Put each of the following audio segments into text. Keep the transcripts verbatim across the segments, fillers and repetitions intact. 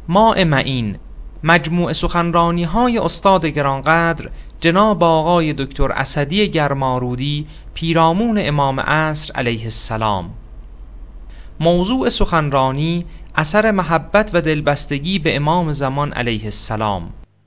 ماء معین، مجموع سخنرانی های استاد گرانقدر جناب آقای دکتر اسدی گرمارودی پیرامون امام عصر علیه السلام. موضوع سخنرانی اثر محبت و دلبستگی به امام زمان علیه السلام.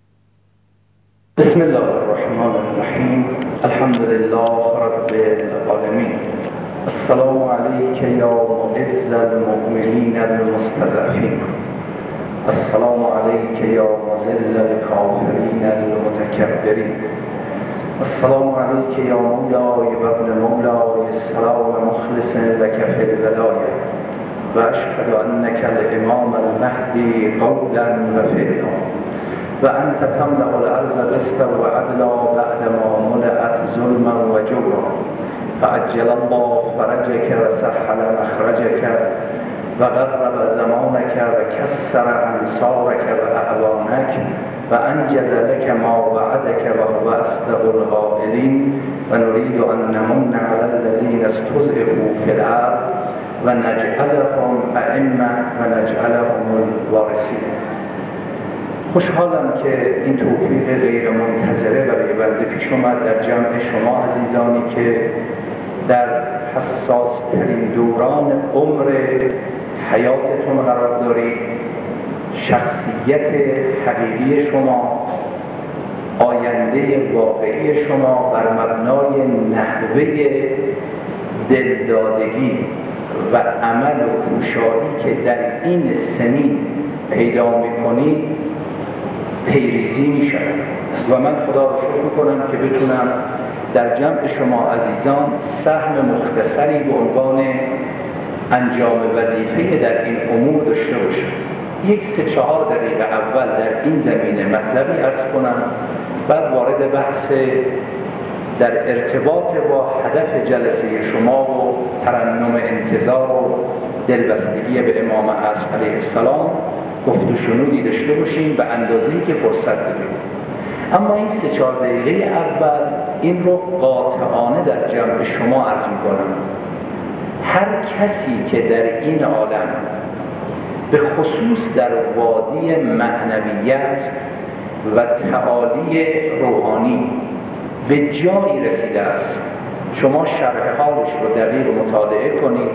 بسم الله الرحمن الرحیم. الحمد لله رب العالمین. السلام علیک یا معز المؤمنین المستضعفین. السلام علیک یا مذل الکافرین المتکبرین. السلام علیک یا مولای و ابن مولای، سلام مخلص لک فی الولایه و اشهد انک الامام المهدی قولا و فعلا و انت تملأ الارض قسطا و عدلا بعد ما ملأت ظلما و جورا، فعجل الله فرجك و سهل مخرجك و قرب زمانك و کسر انصارك و اعوانك و انجز لك ما وعدك و هو اصدق القائلین و نريد ان نمن على الذين استضعفوا في الارض و نجعلهم ائمه و نجعلهم الوارثین. خوشحالم که این توفیق غیر منتظره برای بنده پیش اومد در جمع شما عزیزانی که در حساس ترین دوران عمر حیاتتون قرار دارید. شخصیت حقیقی شما، آینده واقعی شما بر مبنای نحوه دلدادگی و عمل و کوشایی که در این سنین پیدا میکنید پیریزی میشود و من خدا رو شکر میکنم که بتونم در جمع شما عزیزان سهم مختصری به عنوان انجام وظیفه در این امور داشته باشم. یک سه چهار دقیقه اول در این زمینه مطلبی عرض کنم، بعد وارد بحث در ارتباط با هدف جلسه شما و ترنم انتظار و دلبستگی به امام عصر علیه السلام گفت و شنودی داشته باشیم به اندازه‌ای که فرصت داریم. اما این سه چهار دقیقه اول این رو قاطعانه در جمع شما عرض می‌کنم. هر کسی که در این عالم به خصوص در وادی معنویت و تعالی روحانی به جایی رسیده است، شما شرح حالش رو دقیق مطالعه کنید،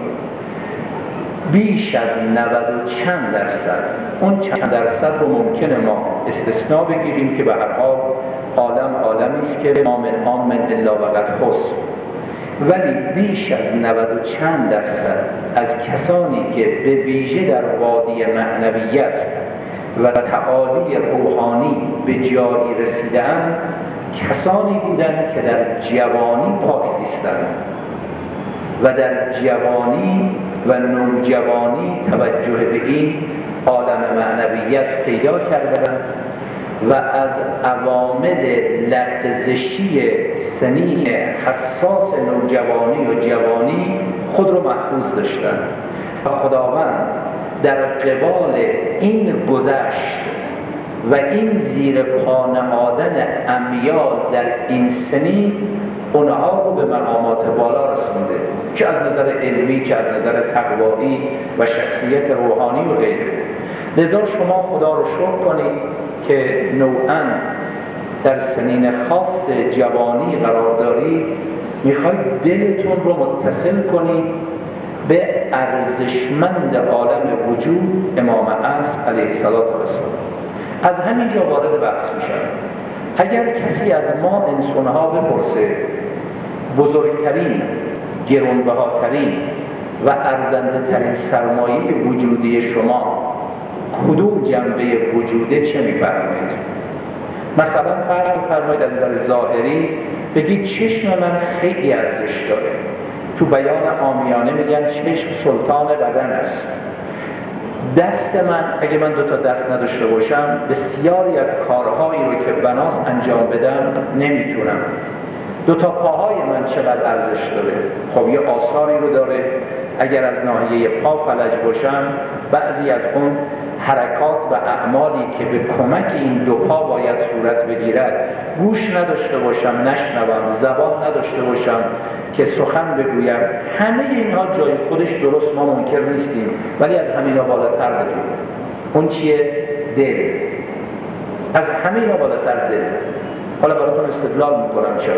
بیش از نود و چند درصد، اون چند درصد رو ممکنه ما استثناء بگیریم که به هر حال عالم عالمی است که ما من آن من الا وقد خص، ولی بیش از نود و چند درصد از کسانی که به ویژه در وادی معنویت و تعالی روحانی به جایی رسیدن کسانی بودند که در جوانی پاک زیستند و در جوانی و نوجوانی توجه به این عالم معنویت پیدا کردند و از عوامل لغزشی سنین حساس نوجوانی و جوانی خود رو محفوظ داشتند و خداوند در قبال این گذشت و این زیر پا نهادن امیال در این سنین اونها رو به مقامات بالا رسونده، چه از نظر علمی، چه از نظر تقوایی و شخصیت روحانی و غیره. لذا شما خدا رو شکر کنید که نوعاً در سنین خاص جوانی قرار دارید، میخواید دلتون رو متصل کنید به ارزشمند عالم وجود امام عصر علیه السلام. از همینجا وارد بحث میشم. اگر کسی از ما انسانها بپرسه بزرگترین، گرانبهاترین و ارزنده ترین سرمایه وجودی شما کدوم جنبه وجوده، چه میفرمایید؟ مثلا فرض فرمایید از نظر ظاهری بگید چشم من خیلی ارزش داره. تو بیان عامیانه میگن چشم سلطان بدن است. دست من اگه من دو تا دست نداشته باشم بسیاری از کارهایی رو که بناس انجام بدم نمیتونم. دو تا پاهای من چقدر ارزش داره؟ خب یه آثاری رو داره. اگر از ناحیه پا فلج باشم بعضی از اون حرکات و اعمالی که به کمک این دو پا باید صورت بگیرد گوش نداشته باشم نشنوم، زبان نداشته باشم که سخن بگویم، همه اینها جای خودش درست، ما منکر نیستیم، ولی از همینا بالاتر نداریم. اون چیه؟ دل. از همه اینا بالاتر دل. حالا براتون استدلال میکنم چرا.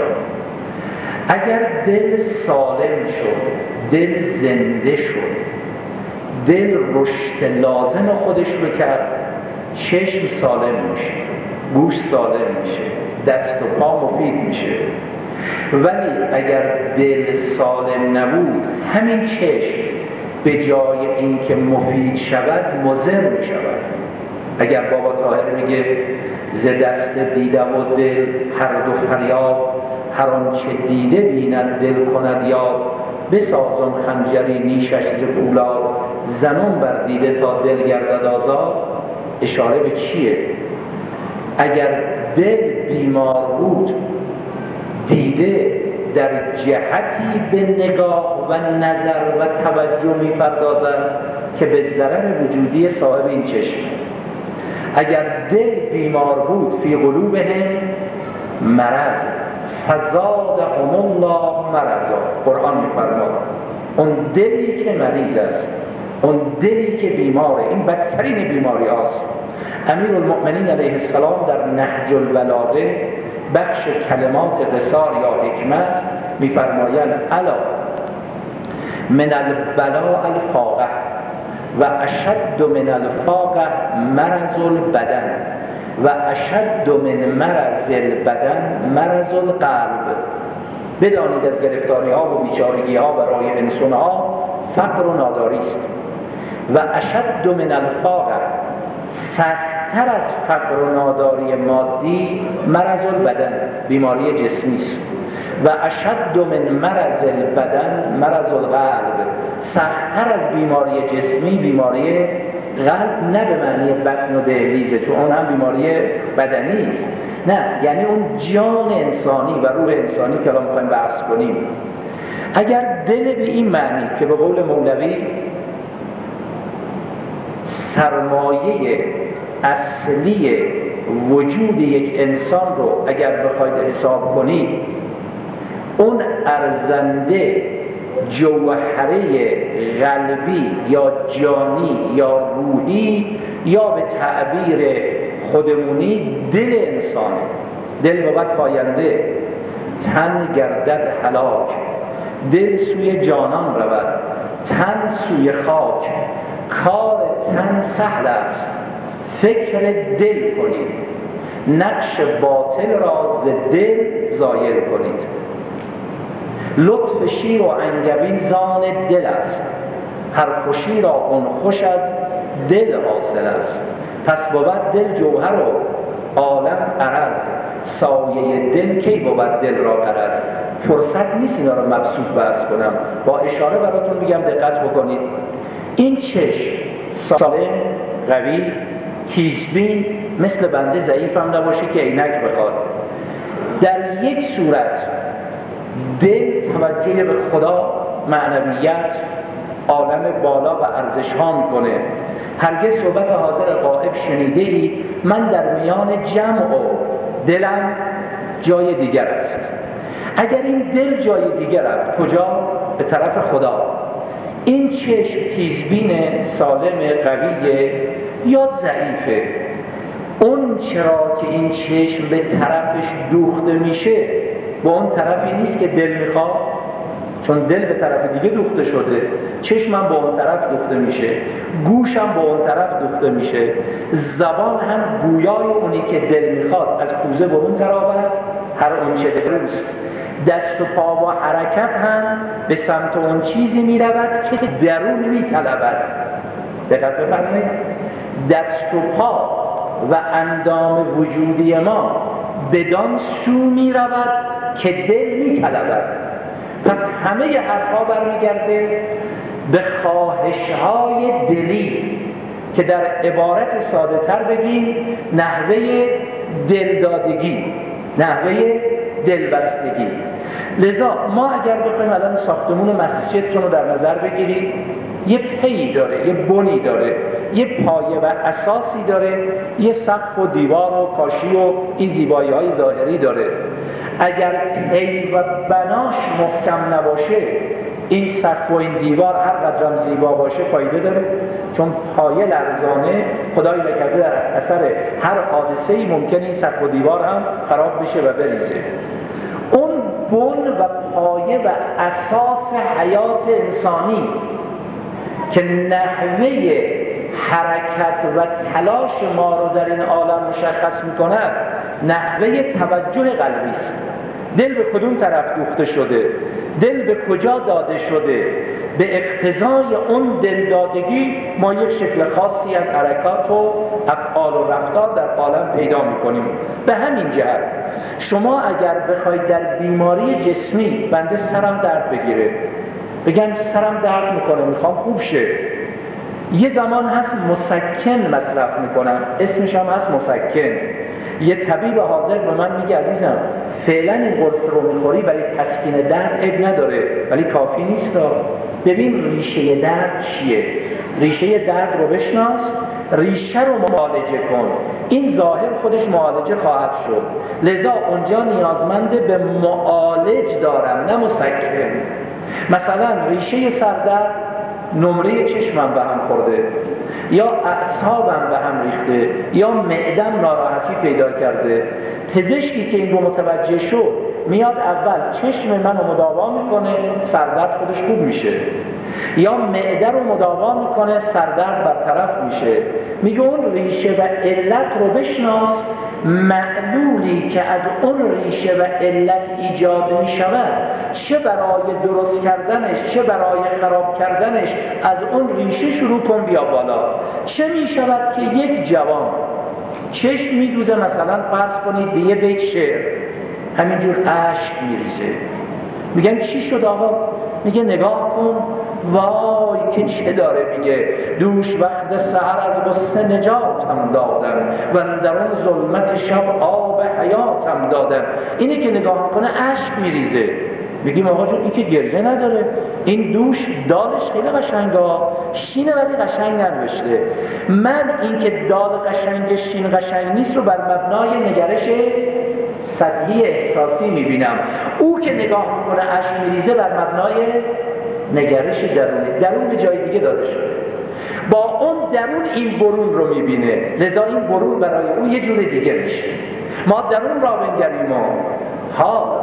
اگر دل سالم شد، دل زنده شد، دل رشد لازم خودش رو کرد، چشم سالم میشه، گوش سالم میشه، دست و پا مفید میشه. ولی اگر دل سالم نبود، همین چشم به جای اینکه مفید شود مضر میشود. اگر بابا طاهر میگه ز دست دیده و دل هر دو فریاد، هر آنچه دیده بیند دل کند یاد، بسازم خنجری نیشش ز پولاد، زنم بر دیده تا دل گردد آزاد. اشاره به چیه؟ اگر دل بیمار بود، دیده در جهتی به نگاه و نظر و توجه می پردازد که به ضرر وجودی صاحب این چشم. اگر دل بیمار بود، فی قلوبهم مرض فزادهم الله مرضا، قرآن می فرماد اون دلی که مریض است، اون دلی که بیماره، این بدترین بیماری هاست. امیرالمؤمنین علیه السلام در نهج البلاغه بخش کلمات قصار یا حکمت می‌فرمایند الا من البلاء الفاقه و اشد من الفاقه مرض البدن و اشد من مرض البدن مرض القلب. بدانید از گرفتاری ها و بیچارگی ها برای انسان ها فقر و ناداری است. و اشد من الفاقه، سخت‌تر از فقر و ناداری مادی مرض البدن، بیماری جسمی است. و اشد من مرض البدن مرض القلب، سخت‌تر از بیماری جسمی بیماری قلب، نه به معنی بطن و دهلیزه، چون اون هم بیماری بدنی است، نه، یعنی اون جان انسانی و روح انسانی که الان می‌خوایم بحث کنیم. اگر دل به این معنی که به قول مولوی سرمایه اصلی وجود یک انسان رو اگر بخواید حساب کنید، اون ارزنده جوهره قلبی یا جانی یا روحی یا به تعبیر خودمونی دل انسانه. دل بود پاینده، تن گردد هلاک، دل سوی جانان رود، تن سوی خاک، کار تن سهل است، فکر دل کنید، نقش باطل را ز دل زایل کنید. لطف شیر و انگبین زان دل است، هر خوشی را اون خوش از دل حاصل است. پس بود دل جوهر و عالم عرض، سایه دل کی بود دل را غرض. فرصت نیست اینا رو مبسوط بحث کنم، با اشاره براتون میگم دقت بکنید. این چشم سالم، قوی، تیزبین، مثل بنده ضعیف هم نباشه که عینک بخواد. در یک صورت دل توجه به خدا، معنویت، عالم بالا و ارزش ها میکنه. هرگز صحبت حاضر غائب شنیده ای من در میان جمع و دلم جای دیگر است. اگر این دل جای دیگر است، کجا؟ به طرف خدا. این چشم تیزبین، سالم، قویه یا ضعیفه؟ اون چرا که این چشم به طرفش دوخته میشه با اون طرفی نیست که دل میخواد، چون دل به طرف دیگه دوخته شده. چشمم با اون طرف دوخته میشه، گوشم با اون طرف دوخته میشه، زبان هم گویای اونی که دل میخواد از کوزه به اون طرف هر اون چه دلوست. دست و پا و حرکت هم به سمت اون چیزی میرود که درون میطلبد. دقت بفرمایید، دست و پا و اندام وجودی ما بدان سو میرود که دل میطلبد. پس همه حرفا برمیگرده به خواهش‌های دلی که در عبارت ساده تر بگیم نحوه دلدادگی، نحوه دلبستگی. لذا ما اگر بخوایم الان ساختمون مسجدتون رو در نظر بگیرید، یه پی داره، یه بنی داره، یه پایه و اساسی داره، یه سقف و دیوار و کاشی و این زیبایی های ظاهری داره. اگر پی و بناش محکم نباشه، این سقف و این دیوار هر قدرم زیبا باشه فایده داره؟ چون پایه لرزانه خدای نکرده در اثر هر حادثه‌ای ممکنه این سقف و دیوار هم خراب بشه و بریزه. اون بن و پایه و اساس حیات انسانی که نحوه حرکت و تلاش ما رو در این عالم مشخص می‌کند نحوه توجه قلبی است. دل به کدوم طرف دوخته شده، دل به کجا داده شده، به اقتضای اون دلدادگی ما یک شکل خاصی از حرکات و افعال و رفتار در عالم پیدا میکنیم. به همین جهت شما اگر بخواید در بیماری جسمی، بنده سرم درد بگیره، بگم سرم درد میکنه میخوام خوب شه، یه زمان هست مسکن مصرف میکنم، اسمش هم هست مسکن. یه طبیب حاضر به من میگه عزیزم فعلا این قرص رو میخوری ولی تسکین درد عیب نداره، ولی کافی نیست. ببین ریشه درد چیه، ریشه درد رو بشناس، ریشه رو معالجه کن، این ظاهر خودش معالجه خواهد شد. لذا اونجا نیازمند به معالج دارم نه مسکن. مثلا ریشه سردرد نمره چشمم به هم خورده، یا اعصابم به هم ریخته، یا معدم ناراحتی پیدا کرده. پزشکی که این رو متوجه شد میاد اول چشم منو مداوا میکنه، سردرد خودش خوب میشه، یا معده رو مداوا میکنه، سردرد برطرف میشه. میگه اون ریشه و علت رو بشناس، معلولی که از اون ریشه و علت ایجاد میشود چه برای درست کردنش چه برای خراب کردنش از اون ریشه شروع کن بیا بالا. چه میشود که یک جوان چشم میدوزه، مثلا فرض کنید به یه بیت شعر همینجور اشک میریزه، میگن چی شد آقا؟ میگه نگاه کن وای که چه داره، میگه دوش وقت سحر از غصه نجاتم دادن و در اون ظلمت شب آب حیاتم دادن. اینه که نگاه کنه اشک میریزه. میگیم آقا جون این که گریه نداره، این دوش دالش خیلی قشنگه، شینه ولی قشنگ ننوشته. من این که دال قشنگ شین قشنگ نیست رو بر مبنای نگرش سطحی احساسی میبینم، او که نگاه میکنه اشک میریزه بر مبنای نگرش درونی، درون به جای دیگه داده شده، با اون درون این برون رو میبینه، لذا این برون برای او یه جور دیگه میشه. ما درون را بنگریم و ها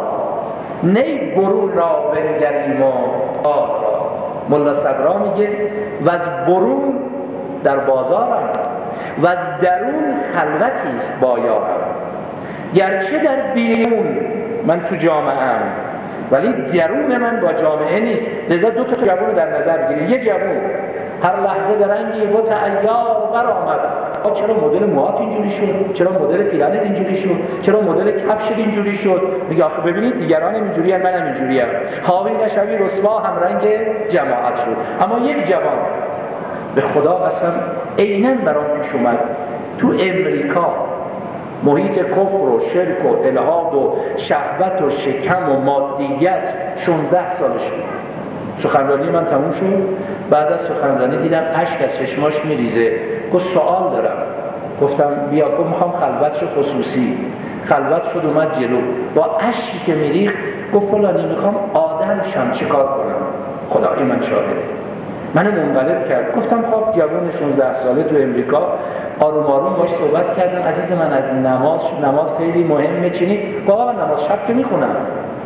نه برون را بنگریم و ها. ملا صدرا میگه و از برون در بازارم و از درون خلوتی است با یارم، گرچه در بیرون من تو جامعه ام ولی درون من با جامعه نیست. لذا دو تا جوون رو در نظر بگیرید. یه جوون هر لحظه به رنگی بوت عیار برآمد، چرا مدل موهات اینجوری شد، چرا مدل پیرنت اینجوری شد، چرا مدل کفشت اینجوری شد؟ میگه آخه ببینید دیگران اینجوری ان منم اینجوری ام، حاوی نشوی رسوا هم رنگ جماعت شد. اما یک جوان به خدا قسم عیناً برام پیش اومد تو امریکا، محیط کفر و شرک و الحاد و شهوت و شکم و مادیت، شانزده سالش بود. سخنرانی من تموم شد، بعد از سخنرانی دیدم اشک از چشماش میریزه. گفت سوال دارم. گفتم بیا. گفت میخوام خلوتش خصوصی. خلوت شد اومد جلو با اشکی که میریخت گفت فلانی میخوام آدم شم چیکار کنم؟ خدای من شاهده. منو منقلب کرد. گفتم خب جوان شانزده ساله تو امریکا، آروم آروم باش صحبت کردم. عزیز من از نماز نماز خیلی مهمه چینی؟ بابا من نماز شب که میخونم.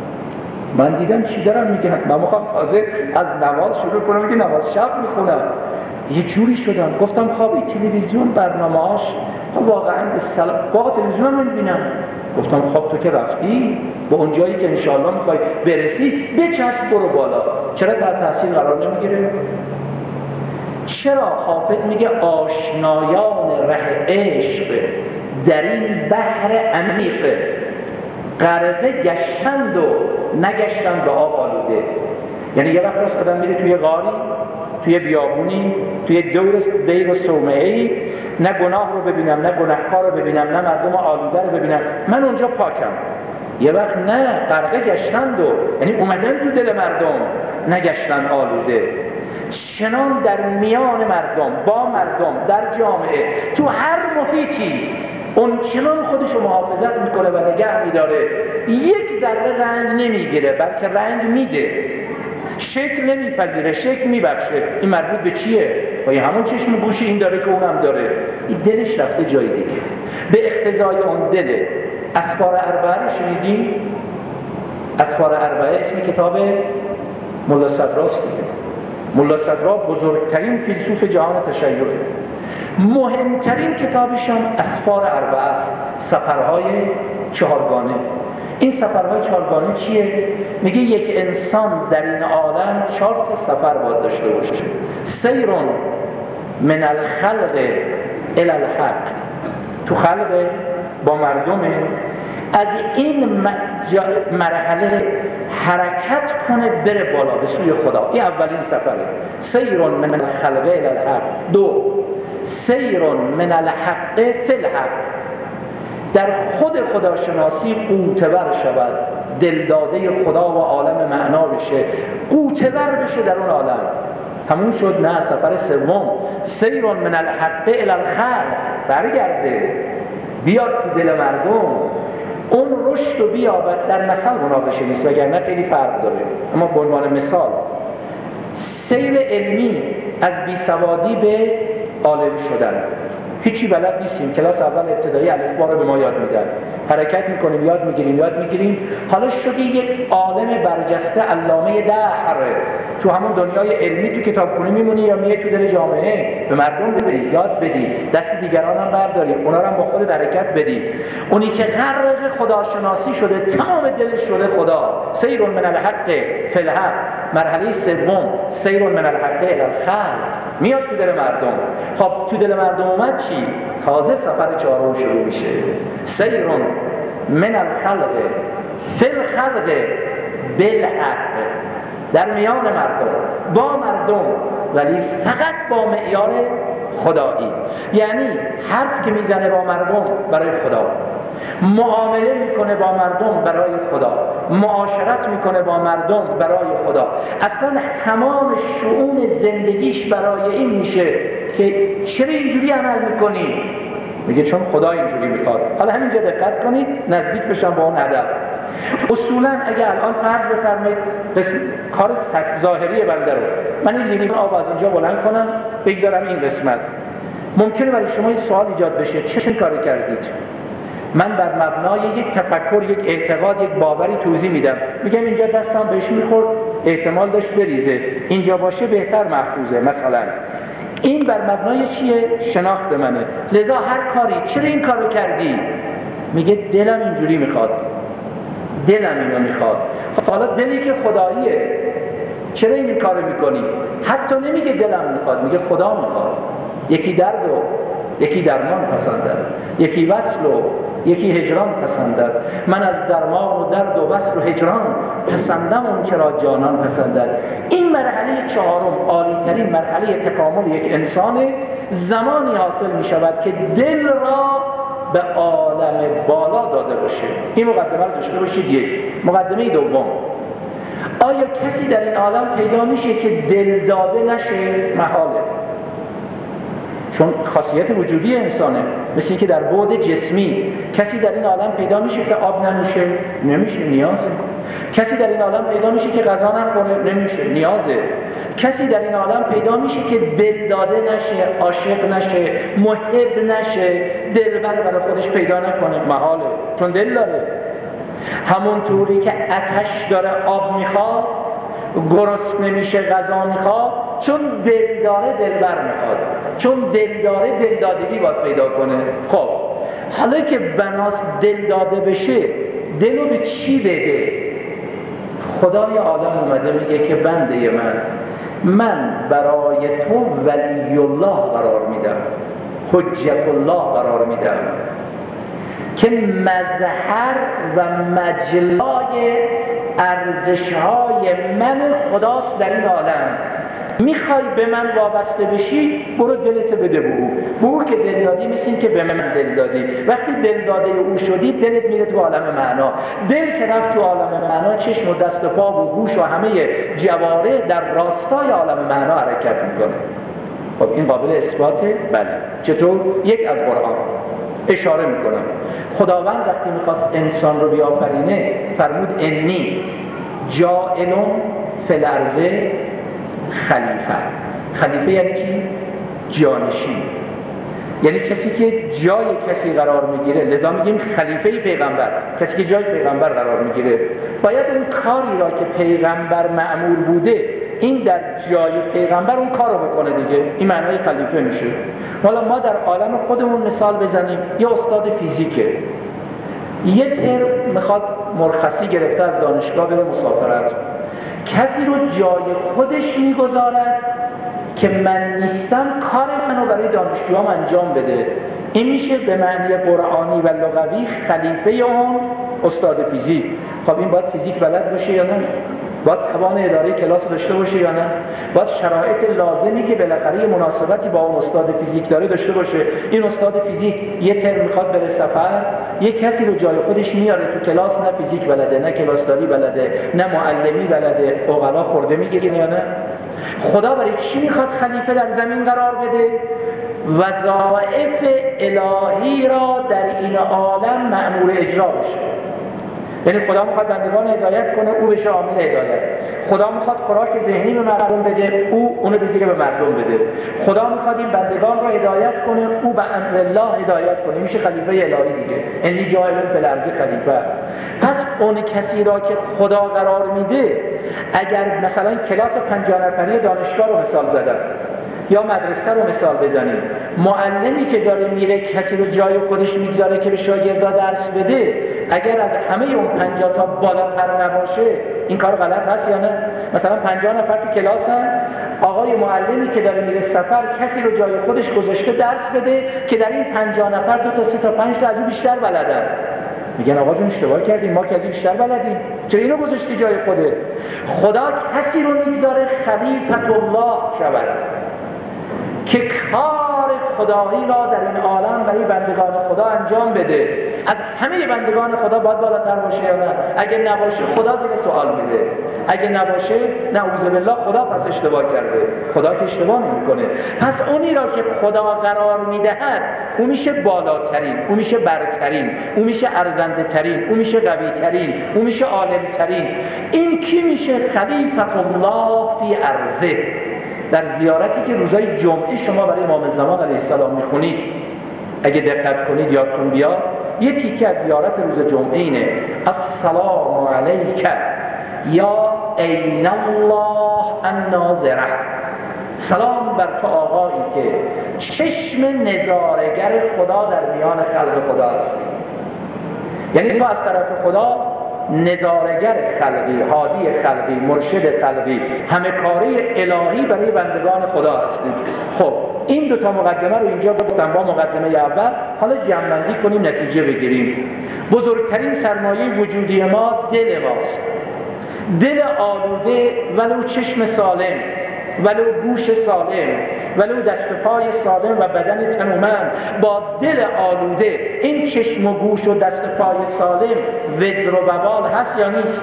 من دیدم چی دارم میگم، من میخوام تازه از نماز شروع کنم که نماز شب میخونم. یه جوری شدم. گفتم خب این تلویزیون برنامه‌هاش واقعا سلام واقعا تلویزیون رو میبینم. گفتم خب تو که رفتی به اون جایی که انشاءالله میخوای برسی بچسب برو بالا. چرا تحت تاثیر قرار نمیگیره؟ چرا حافظ میگه آشنایان ره عشق در این بحر عمیق غرقه گشتند و نگشتند به آب آلوده. یعنی یه وقت راست آدم میره توی غاری، توی بیابونی، توی دور دیر و صومعه‌ای، نه گناه رو ببینم نه گناهکار رو ببینم نه مردم آلوده رو ببینم، من اونجا پاکم. یه وقت نه، غرقه گشتند و یعنی اومدن تو دل مردم نگشتن آلوده. چنان در میان مردم، با مردم، در جامعه، تو هر محیطی اون چنان خودشو محافظت میکنه و نگه میداره، یک ذره رنگ نمیگیره بلکه رنگ میده، شکل نمیپذیره، شکل میبخشه. این مربوط به چیه؟ و همون چشم گوشی این داره که اونم داره، این دلش رفته جای دیگه. به اقتضای اون دل. اسفار اربعه رو شنیدین؟ اسفار اربعه اسم کتاب ملا صدراست دیگه. ملا صدرا بزرگترین فیلسوف جهان تشیعه، مهمترین کتابش هم اسفار اربعه است، سفرهای چهارگانه. این سفرهای چهارگانه چیه؟ میگه یک انسان در این عالم چهار تا سفر باید داشته باشه. سیرون من الخلق الی الحق، تو خلق با مردمه، از این مرحله حرکت کنه بره بالا به سوی خدا. این اولین سفره. سیرون من الخلق الی الحق. دو، سیرون من الحق فی الحق، در خود خداشناسی قوتور شود، دلداده خدا و عالم معنا بشه، قوتور بشه در اون عالم. تموم شد؟ نه، سفر سوم سیرون من الحق الی الخلق، برگرده بیاد تو دل مردم، اون رشد و بیابد. در مثل مناقشه نیست وگرنه خیلی فرق داره، اما به عنوان مثال سیر علمی از بیسوادی به عالم شدن. هیچی بلد نیستیم، کلاس اول ابتدایی الفبا رو به ما یاد میدن، حرکت میکنیم، یاد میگیریم یاد میگیریم حالا شدی یک عالم برجسته، علامه دهر. تو همون دنیای علمی تو کتابخونه میمونی یا میای تو دل جامعه به مردم بدی، یاد بدی، دست دیگران هم برداری، اونا رو هم با خودت حرکت بدی. اونی که غرق خداشناسی شده، تمام دلش شده خدا، سیرون من الحق فی الحق. مرحله سوم سیرون من الحق الی الخلق، میاد تو دل مردم. خب تو دل مردم اومد چی؟ تازه سفر چهارم شروع میشه. سیرون من الخلق فی الخلق بالحق، در میان مردم، با مردم، ولی فقط با معیار خدایی. یعنی حرف که میزنه با مردم برای خدا، معامله میکنه با مردم برای خدا، معاشرت میکنه با مردم برای خدا. اصلا تمام شؤون زندگیش برای این میشه که چرا اینجوری عمل میکنی؟ میگه چون خدا اینجوری میخواد. حالا همینجا دقت کنید، نزدیک بشم با اون هدف. اصولا اگه الان فرض بفرمایید کار ظاهری بنده رو من این لیوان آب از اینجا بلند کنم بگذارم این قسمت، ممکنه برای شما این سوال ایجاد بشه چه کاری کردید؟ من بر مبنای یک تفکر، یک اعتقاد، یک باوری توضیح میدم، میگم اینجا دستم بهش میخورد احتمال داشت بریزه، اینجا باشه بهتر محفوظه مثلا. این بر مبنای چیه؟ شناخت منه. لذا هر کاری، چرا این کارو کردی؟ میگه دلم اینجوری میخواد، دلم اینو میخواد. حالا دلی که خداییه، چرا این کارو میکنی؟ حتی نمیگه دلم میخواد، میگه خدا میخواد. یکی درد و یکی درمان پسندد، یکی وصل و یکی هجران پسندد. من از درمان و درد و وصل و هجران پسندم اون چرا جانان پسندد. این مرحله چهارم، عالی ترین مرحله تکامل یک انسان، زمانی حاصل می شود که دل را به عالم بالا داده باشه. این مقدمه رو داشته باشید. یک مقدمه دوم، آیا کسی در این عالم پیدا میشه که دل داده نشه؟ محاله، چون خاصیت وجودی انسانه. مثل اینکه در بعد جسمی کسی در این عالم پیدا میشه که آب ننوشه؟ نمیشه، نیازه. کسی در این عالم پیدا میشه که غذا نخوره؟ نمیشه، نیازه. کسی در این عالم پیدا میشه که دل داده نشه، عاشق نشه، محب نشه، دلبر برای خودش پیدا نکنه؟ محاله، چون دل داره. همون طوری که آتش داره آب میخواد، گرسنه نمیشه غذا میخواد، چون دل داره دلبر میخواد، چون دل داره دلدادگی باید پیدا کنه. خب حالا که بناس دل داده بشه، دلو به چی بده؟ خدای عالم اومده میگه که بنده من من برای تو ولی الله قرار میدم، حجت الله قرار میدم که مظهر و مجلای ارزش‌های من خداست در این عالم. میخوای به من وابسته بشی، برو دلت بده به او. به او که دل دادی مثل این که به من دل دادی. وقتی دل داده او شدی، دلت میره تو عالم معنا. دل که رفت تو عالم معنا، چشم و دست و پا و گوش و همه جواره در راستای عالم معنا حرکت میکنه. خب این قابل اثباته؟ بله. چطور؟ یک از قرآن اشاره میکنم. خداوند وقتی میخواست انسان رو بیافرینه فرمود انی جاعلون فی الارض خلیفه. خلیفه یعنی چی؟ جانشین، یعنی کسی که جای کسی قرار میگیره. لذا میگیم خلیفه پیغمبر، کسی که جای پیغمبر قرار میگیره باید اون کاری را که پیغمبر مأمور بوده این در جای پیغمبر اون کارو بکنه دیگه. این معنای خلیفه میشه. حالا ما در عالم خودمون مثال بزنیم. یه استاد فیزیکه، یه ترم میخواد مرخصی گرفته از دانشگاه بره مسافرت، کسی رو جای خودش میگذارد که من نیستم کار منو برای دانشجوام انجام بده. این میشه به معنی قرآنی و لغوی خلیفه اون استاد فیزیک. خب این باید فیزیک بلد باشه یا نه؟ باید توان اداره کلاس داشته باشه یا نه؟ باید شرایط لازمی که بالاخره مناسبتی با اون استاد فیزیک داره داشته باشه. این استاد فیزیک یه ترم میخواد بره سفر، یه کسی رو جای خودش میاره تو کلاس، نه فیزیک بلده، نه کلاسداری بلده، نه معلمی بلده، عقلا خورده میگیره یا نه؟ خدا برای چی میخواد خلیفه در زمین قرار بده؟ وظایف الهی را در این عالم مأمور اجرا بشه. یعنی خدا میخواد بندگان هدایت کنه، او بشه عامل هدایت. خدا میخواد خوراک ذهنی به مردم بده، او اونو بگیره به مردم بده. خدا میخواد این بندگان را هدایت کنه، او به امر الله هدایت کنه. میشه خلیفه الهی دیگه. انی جاعل فی الارض خلیفه. پس اون کسی را که خدا قرار میده، اگر مثلا کلاس پنجاه نفری دانشگاه رو مثال زدم یا مدرسه رو مثال بزنیم، معلمی که داره میره کسی رو جای خودش میگذاره که به شاگردا درس بده، اگر از همه اون پنجاه تا بالاتر نباشه این کار غلط هست یا نه؟ مثلا پنجاه نفر تو کلاس هست، آقای معلمی که داره میره سفر کسی رو جای خودش گذاشته درس بده که در این پنجاه نفر دو تا سه تا پنج تا از اون بیشتر بلدن. میگن آقا جون اشتباه کردیم، ما که از این بیشتر بلدیم، چرا اینو گذاشتی جای خوده؟ خدا کسی رو میگذاره خلیفة الله شود که کار خدایی را در این عالم برای بندگان خدا انجام بده. از همه بندگان خدا باید بالاتر باشه یا نه؟ اگه نباشه خدا زیر سوال میده. اگه نباشه نعوذ بالله خدا پس اشتباه کرده. خدا که اشتباه نمیکنه. پس اونی را که خدا قرار میدهد اون میشه بالاترین، اون میشه برترین، اون میشه ارزنده ترین، اون میشه قوی ترین، اون میشه عالم ترین. این کی میشه؟ خلیفة الله فی ارضه. در زیارتی که روزای جمعه شما برای امام زمان علیه السلام میخونید، اگه دقت کنید یادتون بیاد، یه تیکه از زیارت روز جمعه اینه: السلام علیک یا عین الله الناظره. سلام بر تو آقایی که چشم نظاره‌گر خدا در میان خلق خدا هستی. یعنی تو از طرف خدا نظاره‌گر خلقی، هادی خلقی، مرشد خلقی، همه کاری الهی برای بندگان خدا هستید. خب این دو تا مقدمه رو اینجا گفتم با مقدمه اول. حالا جمع‌بندی کنیم، نتیجه بگیریم. بزرگترین سرمایه وجودی ما دل ماست. دل آلوده، ولو چشم سالم، ولو گوش سالم، ولو دست و پای سالم و بدن تنومند، با دل آلوده این چشم و گوش و دست و پای سالم وزر و وبال هست یا نیست؟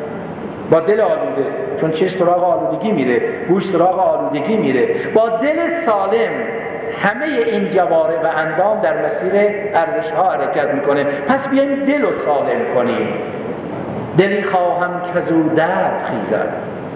با دل آلوده، چون چشم سراغ آلودگی میره، گوش سراغ آلودگی میره. با دل سالم همه این جوارح و اندام در مسیر ارزش ها حرکت میکنه. پس بیایم دل رو سالم کنیم. دلی خواهم که زو درد خیزد،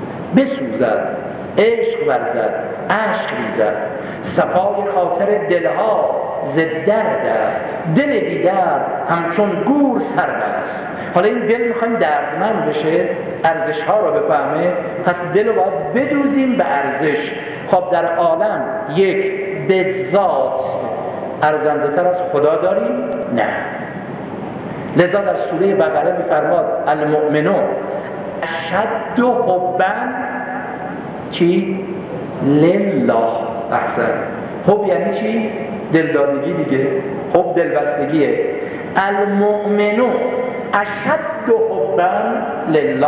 بسوزد، عشق ورزد، عشق ریزد. صفای خاطر دلها ز درد است، دل بی درد همچون گور سرد است. حالا این دل میخوایم دردمند بشه، ارزش ها رو بفهمه، پس دل رو باید بدوزیم به ارزش. خب در عالم یک به ذات ارزنده تر از خدا داریم؟ نه. لذا در سوره بقره میفرماد المؤمنون اشد حبا چی؟ لله. احسن. حب یعنی چی؟ دلدادگی دیگه. حب دلبستگیه. المؤمنون اشد حبا لله.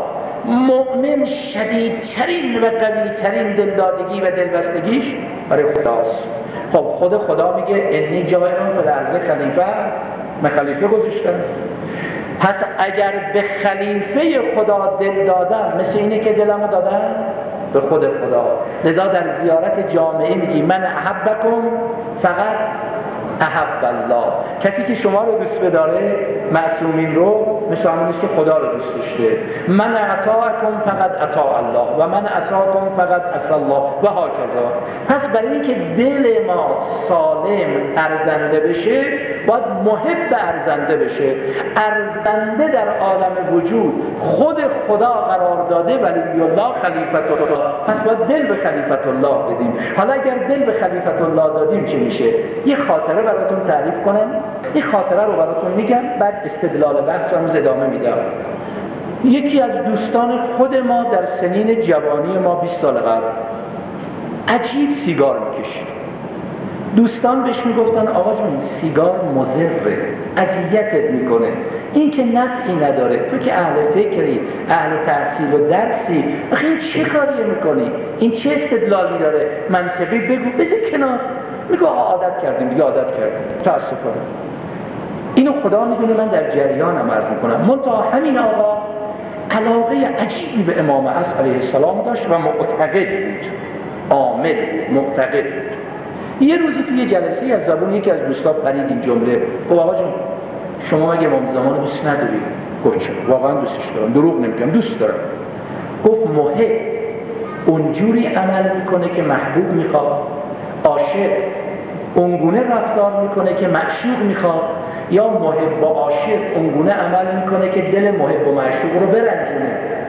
مؤمن شدیدترین و قویترین دلدادگی و دلبستگیش برای خداست. خب خود خدا میگه انی جاعل فی الارض خلیفه، من خلیفه گذاشتم. پس اگر به خلیفه خدا دل دادم، مثل اینه که دلمو دادم به خود خدا. لذا در زیارت جامعه میگی من احبکم فقط احب الله. کسی که شما رو دوست بداره، معصومین رو، مثل همون است که خدا رو دوست داشته. من اطاعکم فقط اطاع الله و من عصاکم فقط عصی الله و هکذا. پس برای اینکه دل ما سالم ارزنده بشه، باید محب ارزنده بشه. ارزنده در عالم وجود خود خدا قرار داده، ولی الله خلیفت الله. پس باید دل به خلیفت الله بدیم. حالا اگر دل به خلیفت الله دادیم چه میشه؟ یه خاطره براتون تعریف کنم. این خاطره رو براتون میگم، بعد استدلال بحث رو هم ادامه میدم. یکی از دوستان خود ما در سنین جوانی ما بیست سال قبل عجیب سیگار میکشید. دوستان بهش میگفتن آقا جون سیگار مضره، اذیتت میکنه، این که نفعی نداره، تو که اهل فکری، اهل تحصیل و درسی، آخه این چه کاریه میکنی؟ این چه استدلالی داره؟ منطقی بگو، بذار کنار. میگه عادت کردیم دیگه، عادت کردیم. تاسفانه اینو خدا میدونه، من در جریانم عرض میکنم. منتها همین آقا علاقه عجیبی به امام عصر علیه السلام داشت و معتقد بود، عامل معتقد بود. یه روزی توی جلسه از زبون یکی از دوستا پرید این جمله: خب آقا جون شما مگه امام زمان دوست نداری؟ گفت چرا؟ واقعا دوستش دارم، دروغ نمیگم، دوست دارم. گفت محب اونجوری عمل میکنه که محبوب میخواد، عاشق اونگونه رفتار میکنه که معشوق میخواد، یا محب با عاشق اونگونه عمل میکنه که دل محب و معشوق رو برنجونه.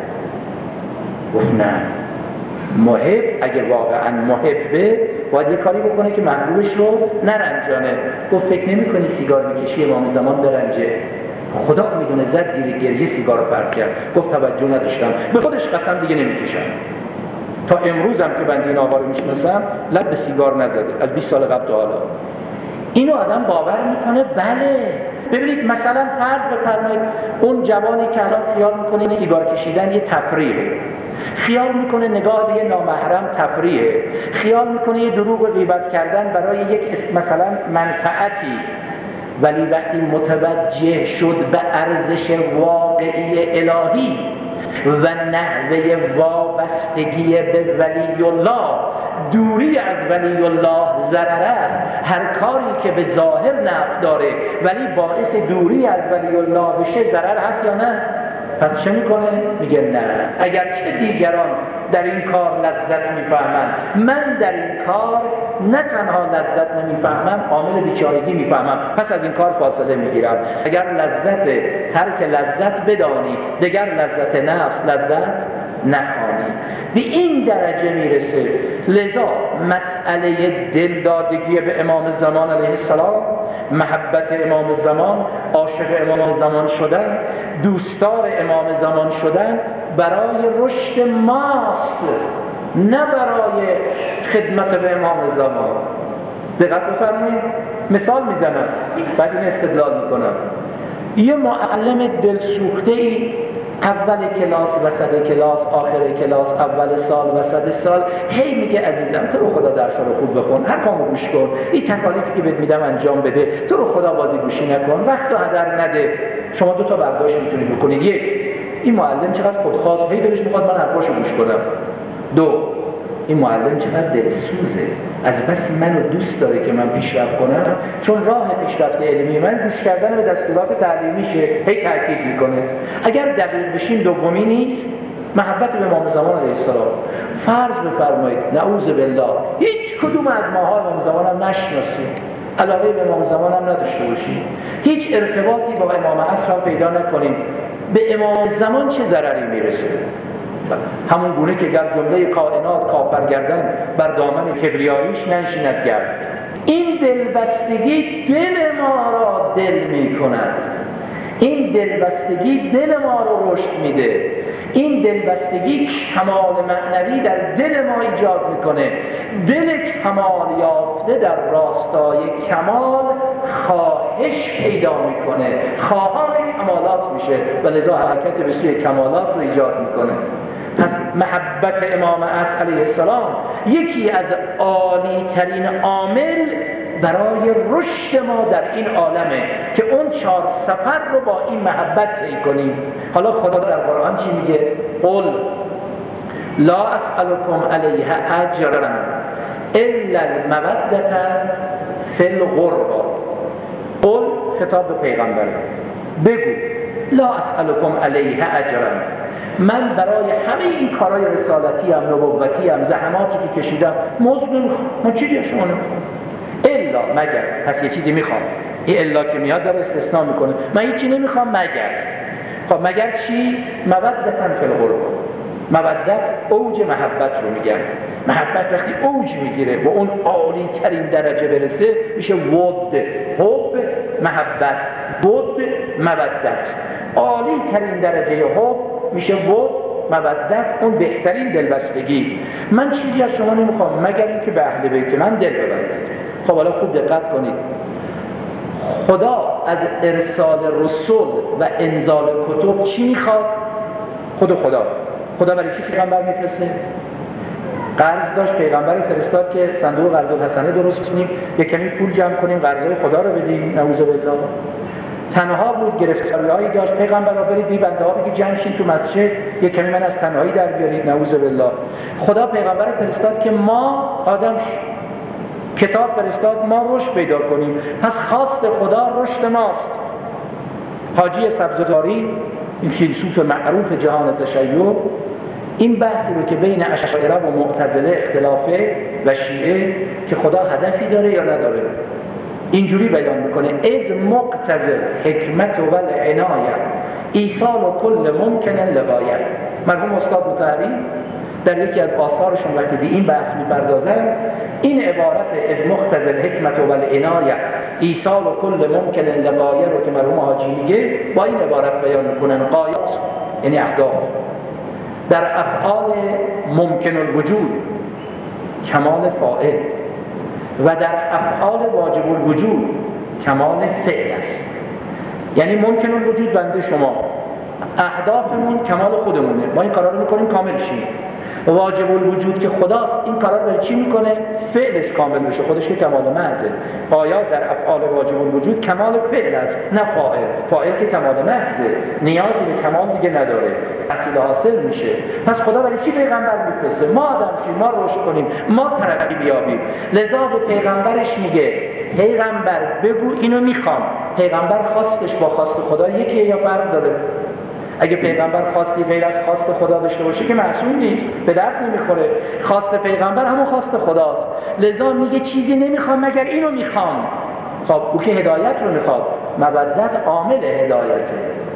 گفت نه، محب اگر واقعا محبه باید یه کاری بکنه که محبوبش رو نرنجانه. گفت فکر نمی کنی سیگار میکشی امام زمان برنجه؟ خدا میدونه. زد زیر گریه سیگار رو پرت کرد. گفت توجه نداشتم، به خودش قسم دیگه نمیکشم. تا امروزم که بنده این آقا رو میشناسم لب به سیگار نزده، از بیست سال قبل تا حالا. اینو آدم باور میکنه. بله ببینید مثلا فرض بفرمایید اون جوانی که الان خیال میکنه سیگار کشیدن یه تفریحه، خیال میکنه نگاه به یه نامحرم تفریحه، خیال میکنه یه دروغ و غیبت کردن برای یک مثلا منفعتی، ولی وقتی متوجه شد به ارزش واقعی الهی و نحوه وابستگی به ولی الله، دوری از ولی الله ضرر است. هر کاری که به ظاهر نفع داره ولی باعث دوری از ولی الله بشه ضرر هست یا نه؟ پس چه میکنه؟ میگه نه، اگرچه دیگران در این کار لذت میفهمن، من در این کار نه تنها لذت نمیفهمم، عامل بیچارگی میفهمم، پس از این کار فاصله میگیرم. اگر لذت ترک لذت بدانی، دگر لذت نفس لذت نخوانی. به این درجه میرسه. لذا مسئله دلدادگی به امام زمان علیه السلام، محبت امام زمان، عاشق امام زمان شدن، دوستدار امام زمان شدن برای رشد ماست، نه برای خدمت به امام زمان. دقت بفرمایید. مثال میزنم بعد این استدلال میکنم. یه معلم دلسوخته ای اول کلاس، وسط کلاس، آخر کلاس، اول سال، وسط سال هی میگه عزیزم تو رو خدا درس رو خوب بخون، هر کامو گوش کن، این تکالیفی که بهت میدم انجام بده، تو رو خدا بازی گوشی نکن، وقت رو هدر نده. شما دو تا برداشت میتونید بکنید: یک، این معلم چقدر خودخواه، هی دلش میخواد من حرفاشو گوش کنم. دو، این معلم چقدر دلسوزه، از بس منو دوست داره که من پیشرفت کنم، چون راه پیشرفت علمی من گوش کردن به دستورات تعلیمیشه، هی تاکید میکنه. اگر دقیق بشیم دومی نیست، محبت به امام زمان علیه السلام. فرض بفرمایید نعوذ بالله هیچ کدوم از ماها امام زمان هم نشناسیم، علاقه به امام زمان هم نداشته باشیم، هیچ ارتباطی با امام عصر هم پیدا نکنیم، به امام زمان چه ضرری میرسه؟ همون گونه که در جمله کائنات کافر گردن بر دامن کبریاییش ننشیند گرد. این دلبستگی دل ما را دل می کند، این دلبستگی دل ما رو رشد میده، این دلبستگی کمال معنوی در دل ما ایجاد میکنه. دل کمال یافته در راستای کمال خواهش پیدا میکنه، خواهان کمالات میشه و لذا حرکت به سوی کمالات رو ایجاد میکنه. پس محبت امام عصر علیه السلام یکی از عالی ترین عامل برای رشد ما در این عالمه که اون چهار سفر رو با این محبت طی کنیم. حالا خدا در قرآن چی میگه؟ قل لا اسألكم علیه اجرا الا المودة فی القربى. قل خطاب به پیغمبره، بگو لا اسألكم علیه اجرا، من برای همه این کارهای رسالتی هم نبوتی هم زحماتی که کشیدم مزد نمیخوام، من چیزی از شما نمیخوام الا مگر. پس یه چیزی میخوام، این الا که میاد داره استثناء میکنه، من هیچی نمیخوام مگر. خب مگر چی؟ مودتا فی القربى. مودت اوج محبت رو میگن. محبت وقتی اوج میگیره و اون عالی ترین درجه برسه میشه ود، حب محبت، ود مودت. عالی ترین درجه حب میشه ود مودت، اون بهترین دلبستگی. من چیزی از شما نمیخوام مگر اینکه به اهل بیت من دل ببندید. خب حالا خوب دقت کنید، خدا از ارسال رسول و انزال کتب چی میخواد؟ خود خدا خدا برای چی پیغمبر میفرسته؟ قرض داشت، پیغمبر فرستاد که صندوق قرض الحسنه درست کنیم، یک کمی پول جمع کنیم، قرضای خدا رو بدیم، نعوذ بالله. تنها بود، گرفتاریایی داشت، پیغمبر رو برید بی بنده ها بگید جمع شین تو مسجد، یک کمی من از تنهایی در بیارید، نعوذ بالله. خدا پیغمبر فرستاد که ما آدم کتاب فرستاد ما رشد پیدا کنیم، پس خواست خدا رشد ماست. حاجی سبزواری، این فیلسوف معروف جهان تشیع، این بحثی رو که بین اشاعره و معتزله اختلافه و شیعه که خدا هدفی داره یا نداره، اینجوری بیان میکنه: از مقتضی حکمت و العنایه ایصال و کل ممکن لغایه. مرحوم استاد مطهری در یکی از آثارشون وقتی به این بحث میپردازن، این عبارت از مقتضی الحکمت و العنایه ایصال و کل ممکن لغایه رو که مرحوم حاجی میگه با این عبارت بیان میکنن: غایات یعنی اهداف، در افعال ممکن الوجود کمال فاعل و در افعال واجب الوجود کمال فعل است. یعنی ممکن الوجود بنده شما، اهدافمون کمال خودمونه، ما این کارا رو میکنیم کامل شیم. واجب الوجود که خداست، این کارا رو چی میکنه؟ فعلش کامل بشه، خودش که کمال محضه. آیات در افعال واجب الوجود کمال فعل است نه فاعل. فاعل که کمال محضه، نیازی به کمال دیگه نداره، حاصل حاصل میشه. پس خدا برای چی پیغمبر میفرسته؟ ما آدم شیم، ما رشد کنیم، ما ترقی بیابیم. لذا به پیغمبرش میگه پیغمبر بگو اینو میخوام. پیغمبر خواستش با خواست خدا یکیه یا فرق داره؟ اگه پیغمبر خواستی غیر از خواست خدا داشته باشه که معصوم نیست، به درد نمیخوره. خواست پیغمبر همون خواست خداست. لذا میگه چیزی نمیخوام مگر اینو میخوام. خب او که هدایت رو میخواد، مودت عامل هدایته،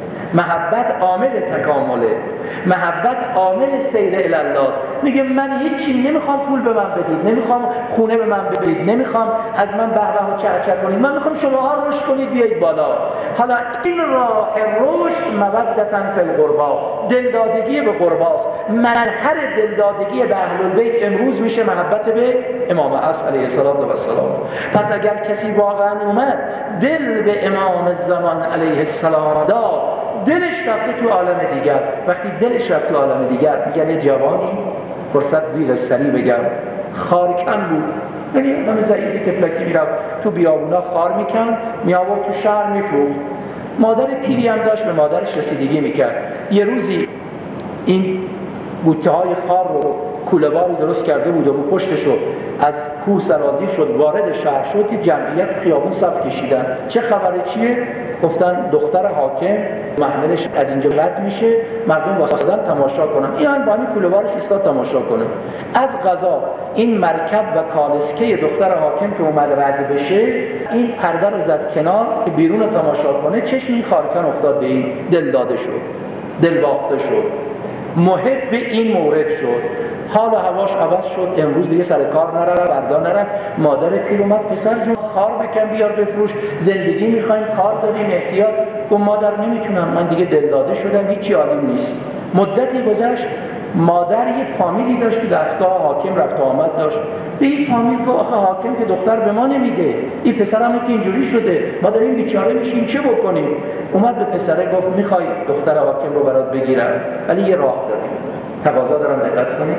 محبت عامل تکامله، محبت عامل سیر الی الله است. میگه من هیچی نمیخوام پول به من بدید، نمیخوام خونه به من بدید، نمیخوام از من بهبه و چرچر کنید، من میخوام شماها رشد کنید بیایید بالا. حالا این راه رشد مودتا فی القربا، دلدادگی به قرباست. منحر دلدادگی به اهل البیت امروز میشه محبت به امام عصر علیه السلام. پس اگر کسی واقعا اومد دل به امام زمان علیه السلام داد، دلش رفته تو عالم دیگر. وقتی دلش رفته تو عالم دیگر، میگن یه جوانی فرصت زیر سری بگم خارکن بود، یعنی آدم ضعیفی تفلکی میرفت تو بیابونا خار میکن، میآورد تو شهر میفروخت. مادر پیری هم داشت، به مادرش رسیدگی میکرد. یه روزی این بوته های خار رو کوله‌باری درست کرده بود و رو پشتش رو از کوه سرازیر شد، وارد شهر شد که جمعیت خیابون صف کشیدن. چه خبره چیه؟ گفتن دختر حاکم محملش از اینجا رد میشه، مردم واسطن تماشا کنن. این با همین کوله‌بارش ایستاد تماشا کنه. از قضا این مرکب و کالسکه دختر حاکم که اومد رد بشه، این پرده رو زد کنار که بیرون رو تماشا کنه. چشم این خارکن افتاد به این، دل داده شد، دل باخته شد، محب این مورد شد. حال و هواش عوض شد. امروز دیگه سر کار نره، فردا نره. مادر پیر اومد: پسر جون خار بکن بیار بفروش، زندگی میخوایم، کار داریم، احتیاط. گفت مادر نمیتونم، من دیگه دل داده شدم، هیچی عالیم نیست. مدتی گذشت، مادر یه فامیلی داشت که دستگاه حاکم رفت و آمد داشت. به این فامیل گفت آخه حاکم که دختر به ما نمیده، این پسرم که اینجوری شده، ما داریم بیچاره میشیم، چه بکنیم؟ اومد به پسره گفت میخوای دختر حاکم رو برات بگیرم، ولی یه راه داره، تقاضا دارم دقت کنیم.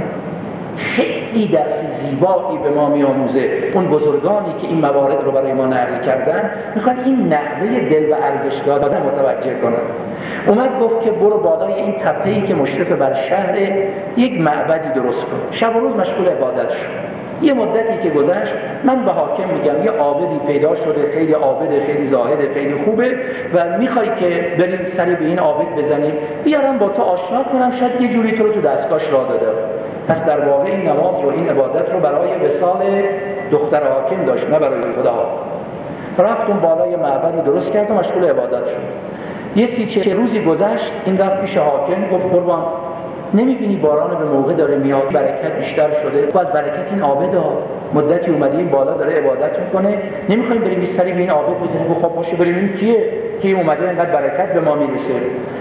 خیلی درس زیبایی به ما میآموزه. اون بزرگانی که این موارد رو برای ما نقل کردن میخوان این نحوه دل و ارزش دادن متوجه کنن. اومد گفت که برو بالای این تپه‌ای که مشرف بر شهر، یک معبدی درست کن. شب و روز مشغول عبادت شد. یه مدتی که گذشت من به حاکم میگم یه عابدی پیدا شده، خیلی عابد، خیلی زاهد، خیلی خوبه و میخوای که بریم سری به این عابد بزنیم، بیارم با تو آشنا کنم، شاید یه جوری تو رو تو دستگاهش راه داده. پس در واقع این نماز رو، این عبادت رو برای وصال دختر حاکم داشت، نه برای خدا. رفتم بالای معبدی درست کردم، مشغول عبادت شد. یه سی چه روزی گذشت، این رفت پیش حاکم، گفت قربان نمیبینی باران به موقع داره میاد، برکت بیشتر شده، تو از برکت این عابد ها مدتی اومدی این بالا داره عبادت میکنه، نمیخوایم بریم سری به این عابد بزنیم؟ گفت خب باشه بریم. این کیه که اومده اینقدر برکت به ما میرسه؟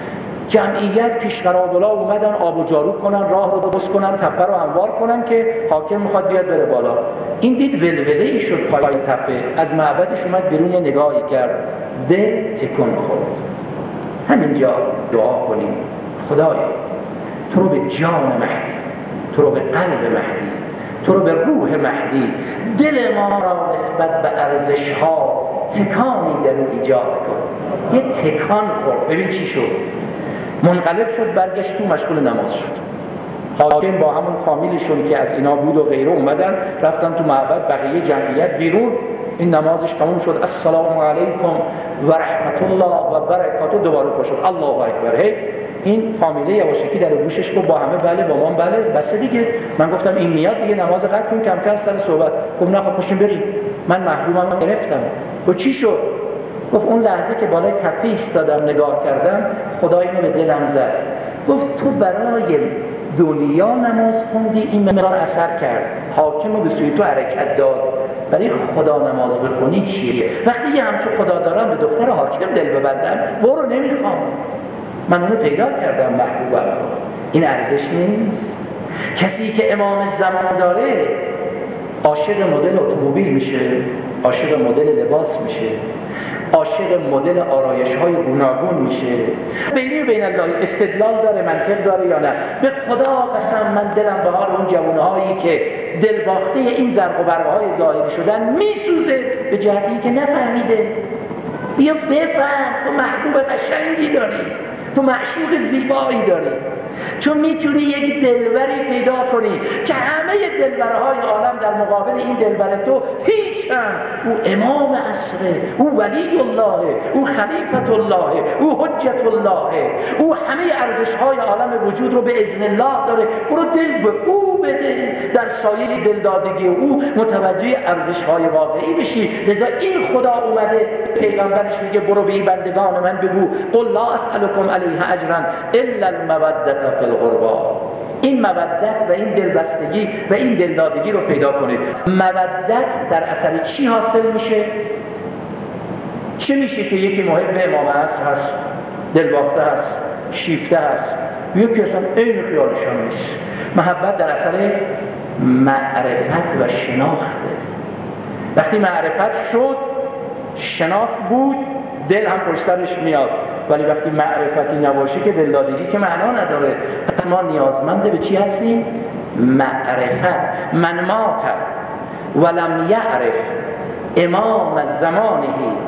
جمعیت پیشقرابلا اومدن آب و جارو کنن، راه رو درست کنن، تپه رو هموار کنن که حاکم میخواد بیاد بره بالا. این دید ولوله ای شد پای تپه، از معبدش اومد بیرون، نگاهی کرد، دل تکون خورد. همینجا دعا کنیم خدایا تو رو به جان مهدی، تو رو به قلب مهدی، تو رو به روح مهدی، دل ما را نسبت به ارزش ها تکانی در او ایجاد کن. یه تکان خورد، ببین چی شد، منقلب شد، برگشت تو، مشغول نماز شد. حاکم با همون فامیلشون که از اینا بود و غیره اومدن، رفتن تو معبد، بقیه جمعیت بیرون. این نمازش تموم شد، السلام علیکم و رحمت الله و برکاته، دوباره پشت الله اکبر. هی این فامیله یواشکی در گوشش گفت با همه بله، با من بله، بس دیگه. من گفتم این میاد دیگه، نماز قطع کن، کم کم سر صحبت. گفت نه خب پشتیم بریم، من محرومم گرفتم. گفت چی شد؟ گفت اون لحظه که بالای تپه ایستادم نگاه کردم، خدا اینو به دلم زد. گفت تو برای دنیا نماز خوندی، این مقدار اثر کرد، حاکم رو به سوی تو حرکت داد، برای خدا نماز بخونی چیه؟ وقتی یه همچون خدا دارم به دختر حاکم دل ببندم، برو نمیخوام، من اونو پیدا کردم محبوبم. این ارزش نیست؟ کسی که امام زمان داره عاشق مدل اتومبیل میشه، عاشق مدل لباس میشه، عاشق مدل آرایش های گوناگون میشه. بینی و بین الله استدلال داره، منطق داره یا نه؟ به خدا قسم من دلم به حال اون جوانهایی که دل باخته این زرق و برق های ظاهری شدن میسوزه، به جهتی که نفهمیده. بیا بفهم تو محبوب قشنگی داری، تو معشوق زیبایی داری، چون میتونی یک دلبری پیدا کنی که همه دلبرهای عالم در مقابل این دلبر تو هیچ هم. او امام عصره، او ولی الله، او خلیفت الله، او حجت الله، او همه ارزشهای عالم وجود رو به اذن الله داره. برو دل به او بده، در سایه دلدادگی او متوجه ارزشهای واقعی بشی. لذا این خدا اومده پیغمبرش میگه برو به این بندگان من بگو قل لا اسألكم علیه اجرا الا المودة فی القربا. این مودت و این دلبستگی و این دلدادگی رو پیدا کنید. مودت در اثر چی حاصل میشه؟ چه میشه که یکی محب امام عصر هست، دلباخته هست، شیفته هست، یکی اصلا این خیالشان نیست. محبت در اثر معرفت و شناخته. وقتی معرفت شد، شناخت بود، دل هم پشت سرش میاد. ولی وقتی معرفتی نباشه که دلدادگی که معنا نداره. پس ما نیازمنده به چی هستیم؟ معرفت. من مات ولم یعرف امام زمانه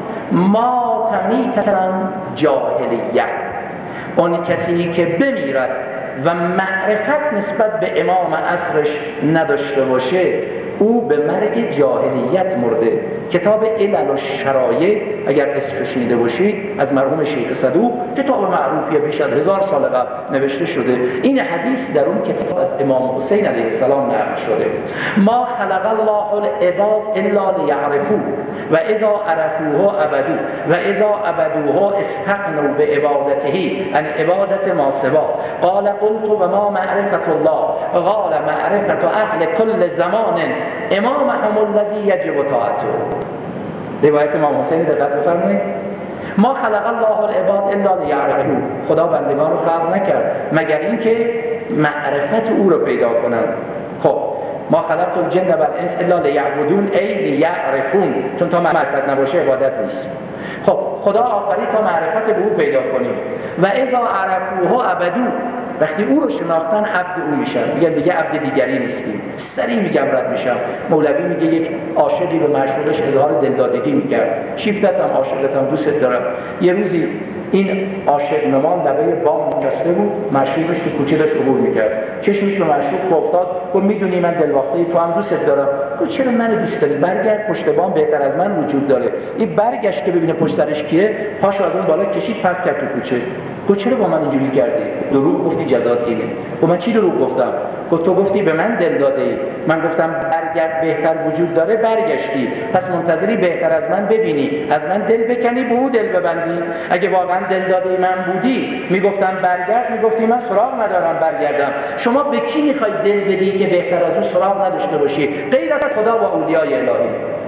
مات میتن جاهلیت. اون کسی که بمیرد و معرفت نسبت به امام عصرش نداشته باشه، او به مرگ جاهلیت مرده. کتاب علل و شرایع اگر اسمش شنیده باشید از مرحوم شیخ صدوق، کتاب معروفیه، بیش از هزار سال قبل نوشته شده. این حدیث در اون کتاب از امام حسین علیه السلام نقل شده: ما خلق الله العباد الا لیعرفوه و اذا عرفوه عبدوه و اذا عبدوه استغنوا بعبادته عن عبادت ما سوا. قال قلت و ما معرفت الله؟ قال معرفت اهل کل زمان امامهم الذی یجب طاعته. روایت امام حسین دقت بفرمایید. ما خلق الله العباد الا لیعرفوه. خدا بندگان رو خلق نکرد مگر اینکه معرفت او رو پیدا کنند. خب ما خلقت الجن والانس الا لیعبدون ای لیعرفون، چون تا معرفت نباشه عبادت نیست. خب خدا آفرید تا معرفت به او پیدا کنیم. و اذا عرفوه عبدوه، وقتی او رو شناختن عبد او میشن. میگن دیگه عبد دیگری نیستیم. سریع میگم رد میشم. مولوی میگه یک عاشقی به معشوقش اظهار دلدادگی میکرد: شیفتم، عاشقتم، دوست دارم. یه روزی این عاشق نمان لبه بام نشسته بود، معشوقش تو کوچه داشت عبور میکرد. چشمش به معشوق افتاد، گفت میدونی من دلواخته تو هم دوست دارم. گفت چرا من دوست داری؟ برگرد، پشت بام بهتر از من وجود داره. این برگشت که ببینه پشت سرش کیه، پاشو از اون بالا کشید پرت کرد تو کوچه. گفت چرا با من اینجوری کردی؟ دروغ گفتی جزات اینه. گفت من چی دروغ گفتم؟ گفت تو گفتی به من دل داده ای، من گفتم برگرد بهتر وجود داره، برگشتی، پس منتظری بهتر از من ببینی، از من دل بکنی به او دل ببندی. اگه واقعا دل داده من بودی میگفتم برگرد، میگفتی من سراغ ندارم برگردم. شما به کی میخوای دل بدی که بهتر از او سراغ نداشته باشی غیر از خدا و اولیای الهی؟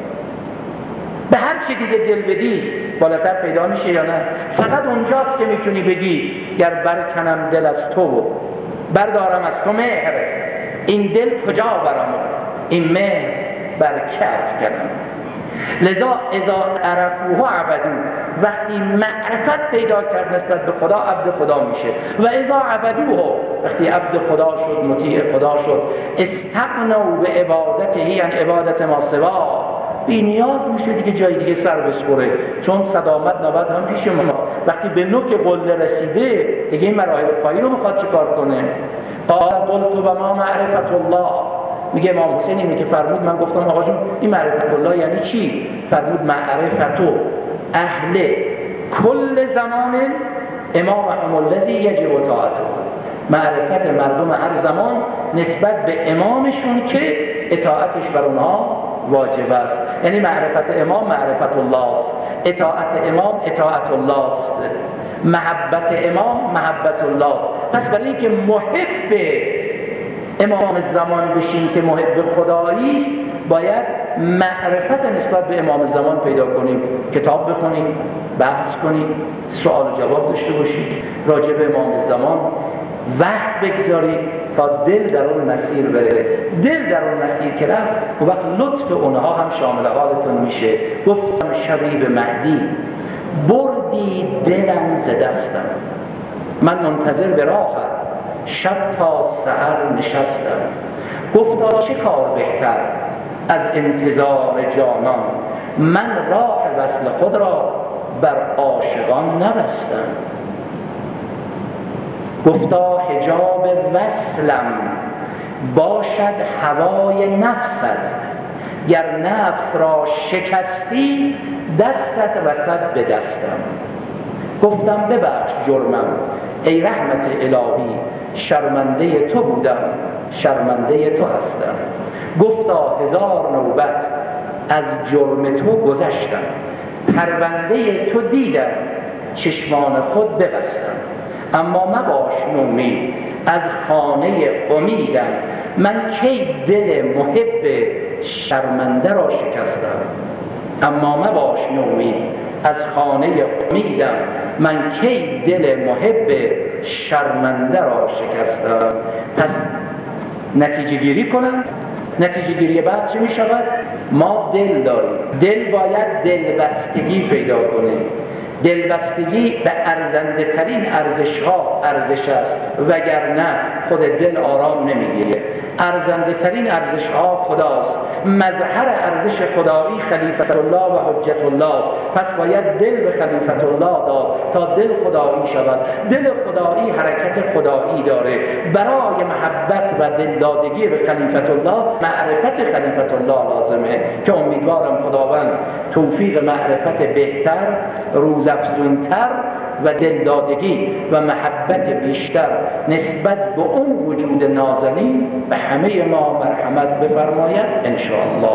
به هر چی دیگه دل بدی بالاتر پیدا میشه یا نه؟ فقط اونجاست که میتونی بگی گر برکنم دل از تو بردارم از تو مهر، این دل کجا برم این مهر بر کف کنم. لذا اذا عرفوه عبدو، وقتی معرفت پیدا کرد نسبت به خدا عبد خدا میشه. و اذا عبدوه، وقتی عبد خدا شد، مطیع خدا شد، استغنوا به عبادته یعنی عبادت ما سوا، بی نیاز میشه دیگه جای دیگه سر بسپره، چون صدامت نبود هم پیش ما. وقتی به نوک قله رسیده دیگه این مراحل پایی رو میخواد چیکار کنه؟ قال قلت و ما معرفت الله، میگه امام حسین اینه که فرمود من گفتم آقا جون این معرفت الله یعنی چی؟ فرمود معرفتو اهل کل زمان امامهم الذی یجب طاعته، معرفت مردم هر زمان نسبت به امامشون که اطاعتش بر اونها واجب است. یعنی معرفت امام معرفت الله است، اطاعت امام اطاعت الله است، محبت امام محبت الله است. پس برای اینکه محب امام زمان بشیم که محب خدایی است، باید معرفت نسبت به امام زمان پیدا کنیم، کتاب بخونیم، بحث کنیم، سوال و جواب داشته باشیم، راجع به امام زمان وقت بگذارید تا دل در اون مسیر بره. دل در اون مسیر که رفت و وقت لطف اونها هم شامل حالتون میشه. گفتم شبی به مهدی بردی دلم ز دستم، من منتظر به راهت شب تا سحر نشستم. گفتا چه کار بهتر از انتظار جانان، من راه وصل خود را بر عاشقان نبستم. گفتا حجاب وصلم باشد هوای نفست، گر نفس را شکستی دستت رسد به دستم. گفتم ببخش جرمم ای رحمت الهی، شرمنده تو بودم شرمنده تو هستم. گفتا هزار نوبت از جرم تو گذشتم، پرونده تو دیدم چشمان خود ببستم. اما مباش نومید از خانه امیدم، من کی دل محب شرمنده را شکستم. اما مباش نومید از خانه امیدم، من کی دل محب شرمنده را شکستم. پس نتیجه گیری کنم. نتیجه گیری بحث چه می شود؟ ما دل داریم، دل باید دلبستگی پیدا کنه. دلبستگی به ارزنده ترین ارزش ها ارزش است، وگرنه خود دل آرام نمیگیره. ارزنده ترین ارزش ها خداست، مظهر ارزش خدایی خلیفت الله و حجت الله است. پس باید دل به خلیفت الله داد تا دل خدایی شود. دل خدایی حرکت خدایی داره. برای محبت و دلدادگی به خلیفت الله معرفت خلیفت الله لازمه که امیدوارم خداوند توفیق معرفت بهتر، روزافزونتر و دلدادگی و محبت بیشتر نسبت به اون وجود نازنین به همه ما مرحمت بفرماید ان شاء الله.